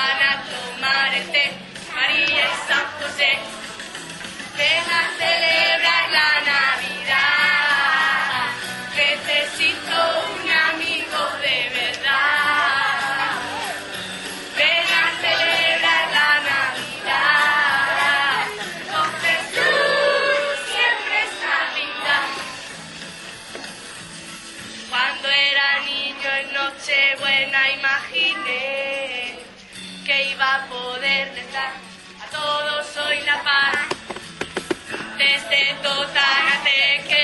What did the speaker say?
van a tomar el té, María y San José. Ven a celebrar la Navidad, necesito un amigo de verdad. Ven a celebrar la Navidad, con Jesús siempre es Navidad. Cuando era niño en Nochebuena imaginé que iba a poderles dar a todos hoy la paz. Desde Totana te